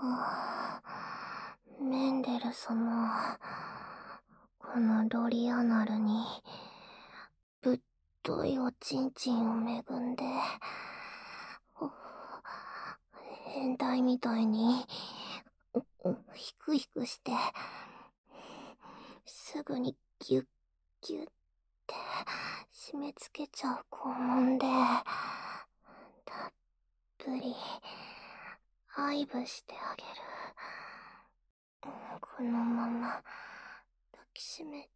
メンデル様、このロリアナルにぶっといおちんちんを恵んで、変態みたいにヒクヒクしてすぐにギュッギュッって締め付けちゃう肛門でたっぷり愛撫してあげる。このまま抱きしめて、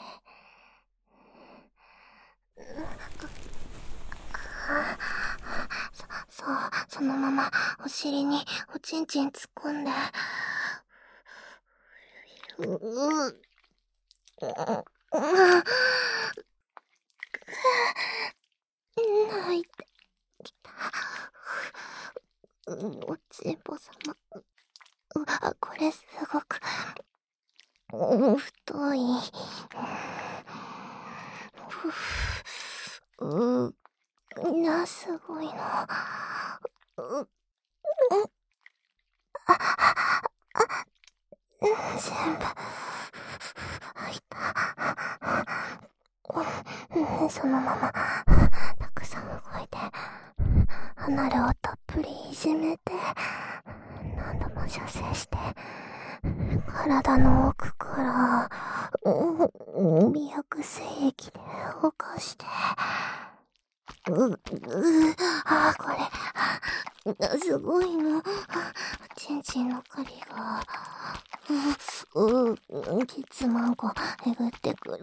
そのままお尻におちんちん突っ込んで、泣いてきた。おちんぽ様、これすごく太い。すごいの。全部入った。そのままたくさん動いて、アナルをたっぷりいじめて、何度も射精して、体の奥から美白精液で動かして、これすごいの。ちんちんのカビがケツマンコえぐってくる。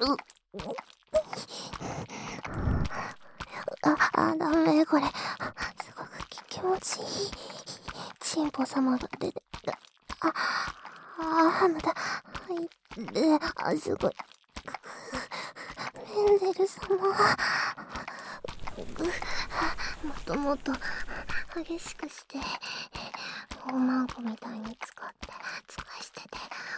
ダメ、これすごく気持ちいい。チンポ様が出てまた入って、すごい。メンデル様、もっともっと激しくして、大マンコみたいに使い捨てて、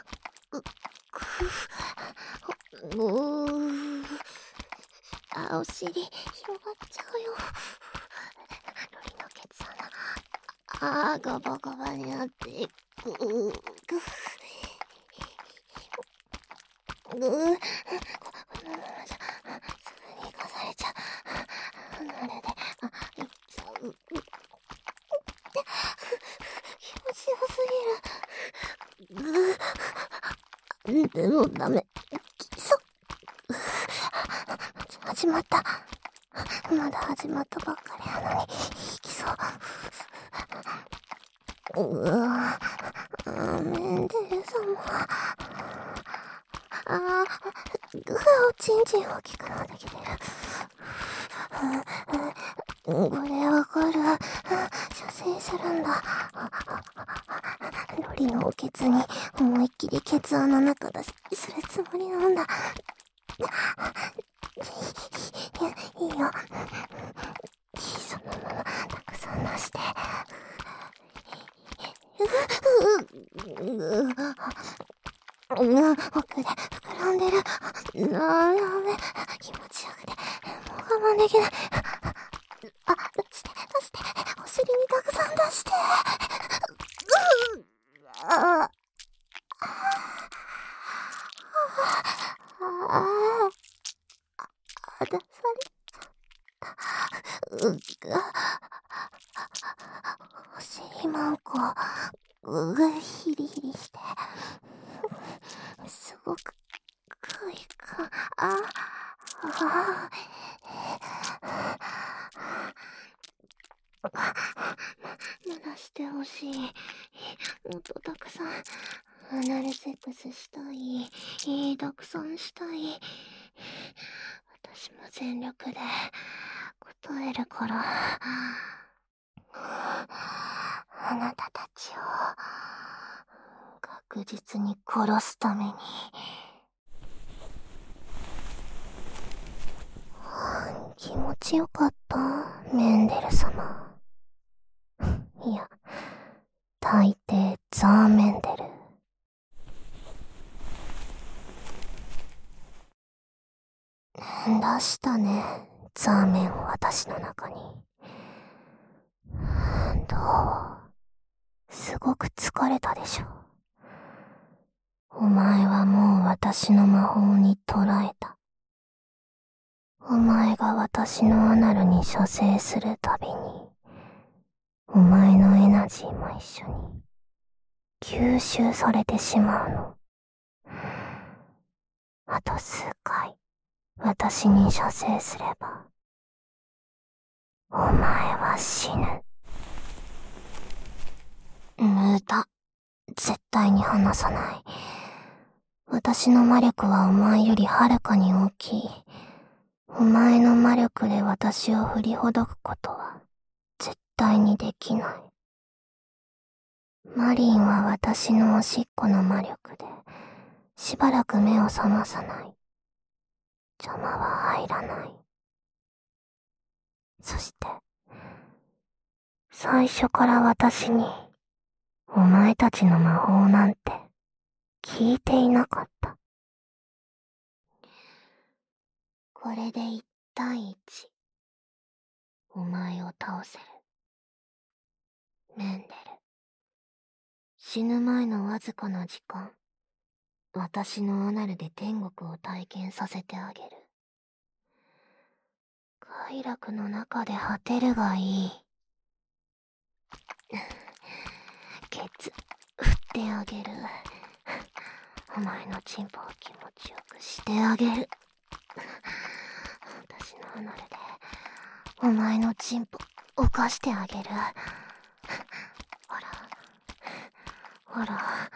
お尻広がっちゃうよ。ロリのケツ穴、ガバガバになっていく。このままじゃすぐに行かされちゃう。離れで行っちゃう。気持ちよすぎる。でもダメ。きそう。始まった。まだ始まったばっかりなのにきそう。メンデル様、おちんちん大きくなってきてる。これわかる。射精するんだ。ロリのおケツに思いっきりケツ穴中出しするつもりなんだ。いいよ。そのままたくさん出して。奥で膨らんでる。やべ、気持ちよくてもう我慢できない。出してお尻にたくさん出して。出された。お尻マンコヒリヒリして、すごく快感。まだしてほしい。もっとたくさんアナルセックスしたい。たくさんしたい。私も全力で答えるから。あなたたちを確実に殺すために。気持ちよかった、メンデル様。いや、大抵ザーメンデル。出したね、ザーメンを私の中に。どう？ すごく疲れたでしょ。お前はもう私の魔法に捕らえた。お前が私のアナルに射精するたびに、お前のエナジーも一緒に吸収されてしまうの。あと数回、私に射精すれば、お前は死ぬ。無駄。絶対に離さない。私の魔力はお前よりはるかに大きい。お前の魔力で私を振りほどくことは絶対にできない。マリンは私のおしっこの魔力でしばらく目を覚まさない。邪魔は入らない。そして、最初から私にお前たちの魔法なんて聞いていなかった。これで1対1。お前を倒せる。メンデル。死ぬ前のわずかな時間、私のアナルで天国を体験させてあげる。快楽の中で果てるがいい。ケツ、振ってあげる。お前のチンポを気持ちよくしてあげる。私のアナルで、お前のチンポ、犯してあげる。ほら、ほら。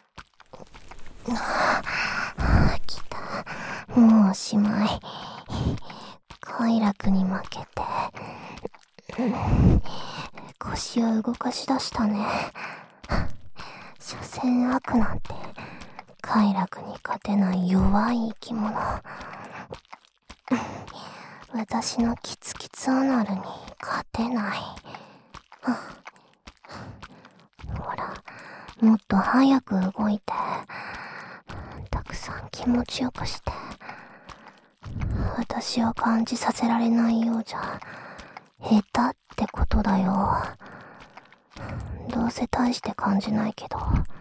来た。もうおしまい。快楽に負けて。腰を動かし出したね。所詮悪なんて、快楽に勝てない弱い生き物。私のキツキツアナルに勝てない。ほら、もっと早く動いて、たくさん気持ちよくして。私を感じさせられないようじゃ、下手ってことだよ。どうせ大して感じないけど。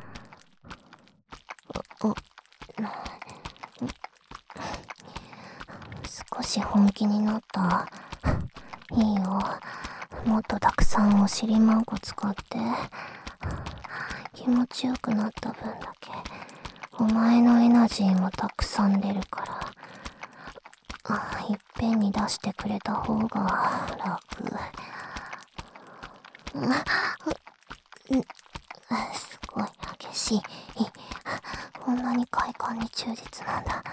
少し本気になった。いいよ。もっとたくさんお尻マンコ使って。気持ちよくなった分だけ、お前のエナジーもたくさん出るから。いっぺんに出してくれた方が楽。すごい激しい。こんなに快感に忠実なんだ。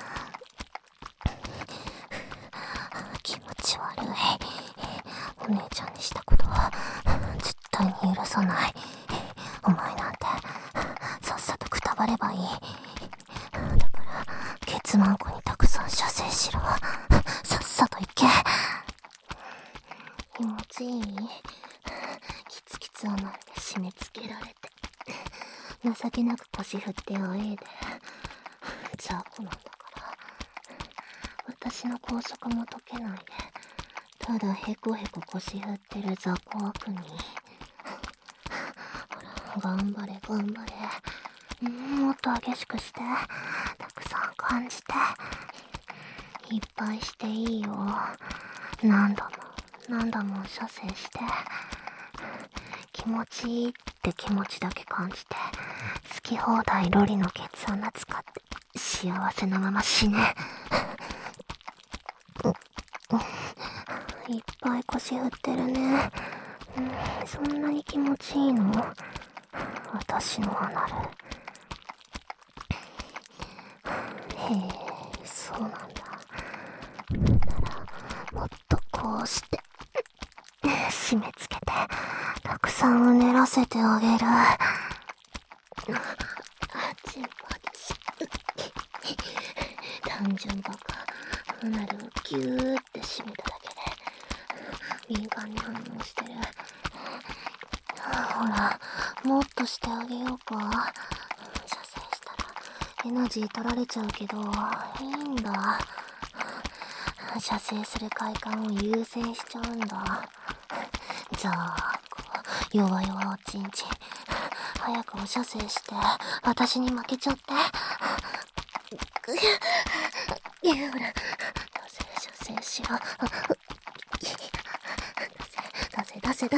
気持ち悪い。お姉ちゃんにしたことは絶対に許さない。お前なんてさっさとくたばればいい。だからケツマンコにたくさん射精しろ。さっさと行け。気持ちいい？キツキツアナルで締め付けられて、情けなく腰振ってあえいで、雑魚なんだから。私の拘束も解けないで、ただヘコヘコ腰振ってる雑魚悪に。ほら、頑張れ頑張れ。もっと激しくして、たくさん感じて。いっぱいしていいよ。何度も何度も射精して。気持ちいいって気持ちだけ感じて、好き放題ロリのケツ穴使って幸せなまま死ね。いっぱい腰振ってるね。そんなに気持ちいいの？私のアナル。へえ、そうなんだ。ならもっとこうして締め付けて、たくさんうねらせてあげる。チンポ私単純バカ。アナルをギューって締めただけで敏感に反応してる。ほら、もっとしてあげようか。射精したらエナジー取られちゃうけど、いいんだ。射精する快感を優先しちゃうんだ。弱々おちんちん。 早くお射精して、私に負けちゃって。いや、ほら、射精しろ。出せ。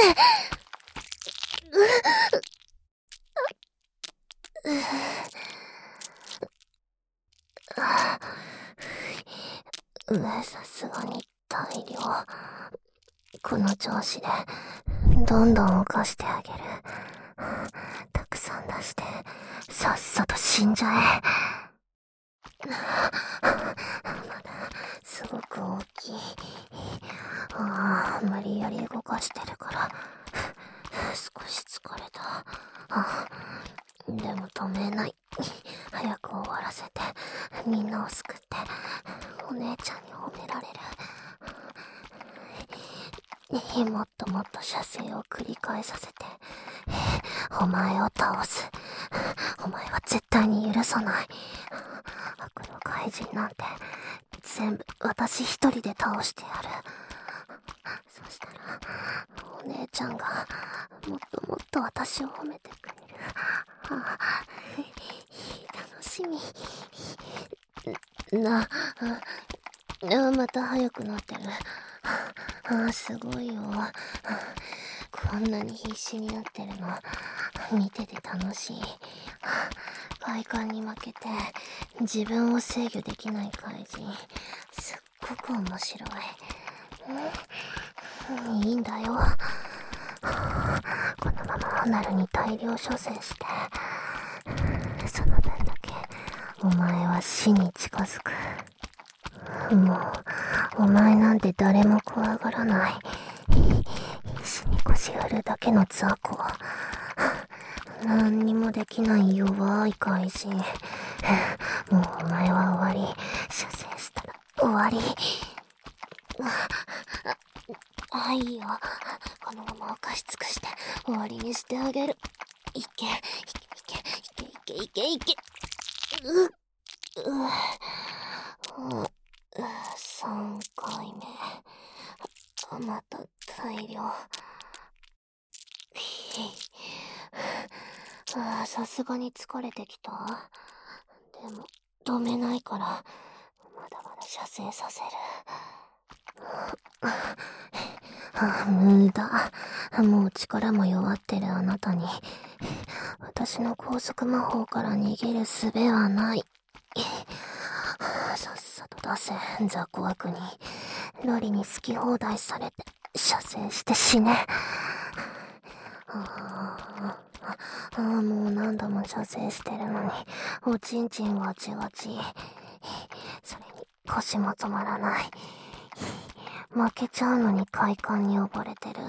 さすがに大量。この調子でどんどん犯してあげる。たくさん出してさっさと死んじゃえ。まだすごく大きい。無理やり動かしてるから少し疲れた。でも止めない。早く終わらせてみんなを救ってお姉ちゃんに褒められる。もっともっと射精を繰り返させてお前を倒す。お前は絶対に許さない。悪の怪人なんて全部私一人で倒してやる。そしたらお姉ちゃんがもっともっと私を褒めてくれる。楽しみ。また早くなってる。すごいよ。こんなに必死になってるの見てて楽しい。快感に負けて自分を制御できない怪人、すっごく面白い。いいんだよ。このままアナルに大量射精して、その分だけお前は死に近づく。もうお前なんて誰も怖がらない。必死に腰振るだけの雑魚。何にもできない弱い怪人。もうお前は終わり。射精したら終わり。いいよ。このまま犯し尽くして終わりにしてあげる。いけ。3回目。また大量。さすがに疲れてきた。でも止めないからまだまだ射精させる。無駄。もう力も弱ってるあなたに私の高速魔法から逃げる術はない。さっさと出せ、雑魚悪に。ロリに好き放題されて射精して死ね。もう何度も射精してるのにおちんちんガチガチ。それに腰も止まらない。負けちゃうのに快感に溺れてる。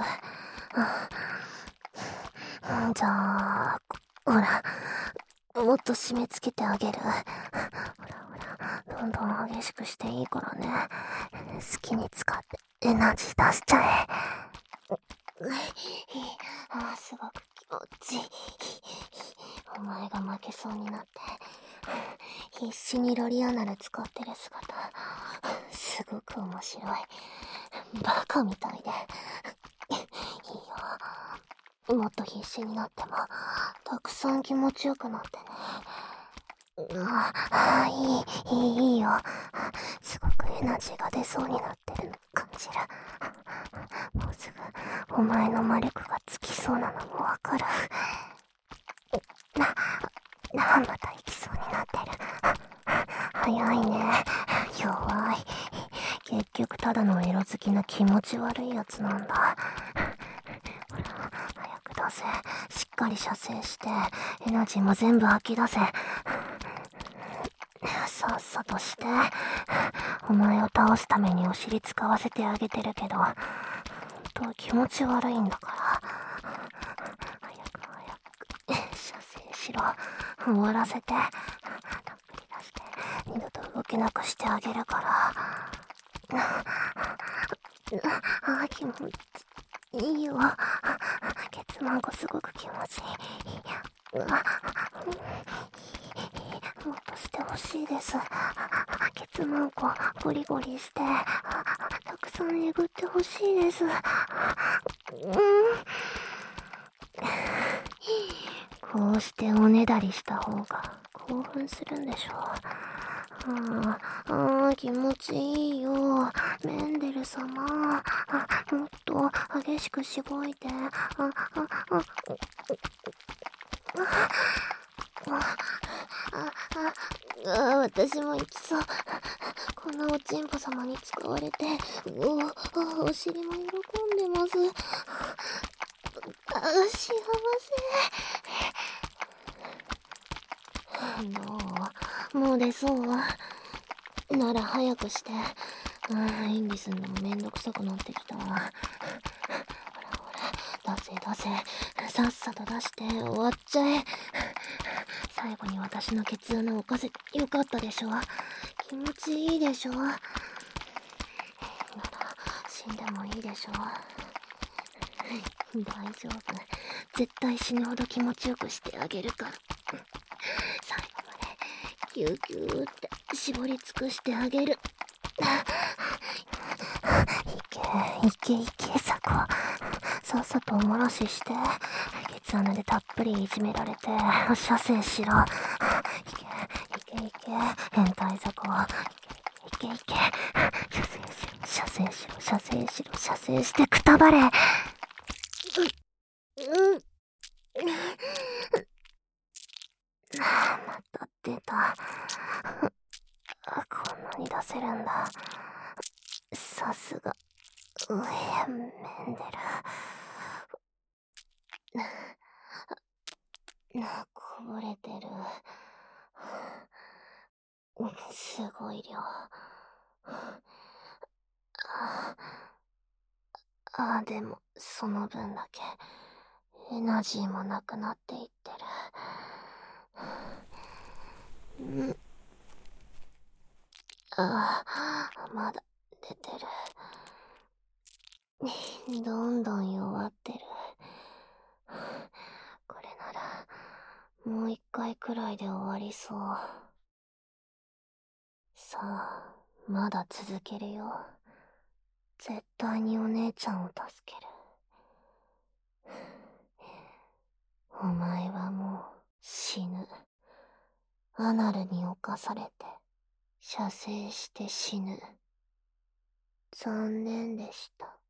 じゃあほらもっと締め付けてあげる。ほらどんどん激しくしていいからね。好きに使ってエナジー出しちゃえ。すごく気持ちいい。お前が負けそうになって必死にロリアナル使ってる姿すごく面白い。バカみたいでいいよ。もっと必死になってもたくさん気持ちよくなってね。いいよ。すごくエナジーが出そうになってるの感じる。もうすぐお前の魔力がつきそうなのもわかる。また行きそうになってる。早いね。弱い。結局ただのエロ好きな気持ち悪いやつなんだ。ほら早く出せ。しっかり射精してエナジーも全部吐き出せ。さっさとして。お前を倒すためにお尻使わせてあげてるけど本当は気持ち悪いんだから早く射精しろ。終わらせてたっぷり出して二度と動けなくしてあげるから。気持ちいいよ。ケツマンコすごく気持ちいい。もっとしてほしいです。ケツマンコゴリゴリしてたくさんえぐってほしいです。 こうしておねだりした方が興奮するんでしょう。気持ちいいよ。メンデル様。もっと激しくしごいて。私も行きそう。こんなおちんぽ様に使われて、お尻も喜んでます。幸せ。どう？もう出そうなら早くして。演技すんのもめんどくさくなってきたわ。ほらほら、出せ。さっさと出して終わっちゃえ。最後に私のケツ穴を置かせてよかったでしょ。気持ちいいでしょ。なら死んでもいいでしょ。大丈夫。絶対死ぬほど気持ちよくしてあげるから。最後までギューギューって絞り尽くしてあげる。いけ、サコ。さっさとおもらしして、ケツ穴でたっぷりいじめられて、射精しろ。いけ、変態ザコ。いけ。射精してくたばれ。また出た。こんなに出せるんだ。さすがメンデル。こぼれてる。すごい量。でもその分だけエナジーもなくなっていってる。まだ出てる。どんどん弱ってる。これならもう一回くらいで終わりそう。さあ、まだ続けるよ。絶対にお姉ちゃんを助ける。お前はもう死ぬ。アナルに侵されて射精して死ぬ。残念でした。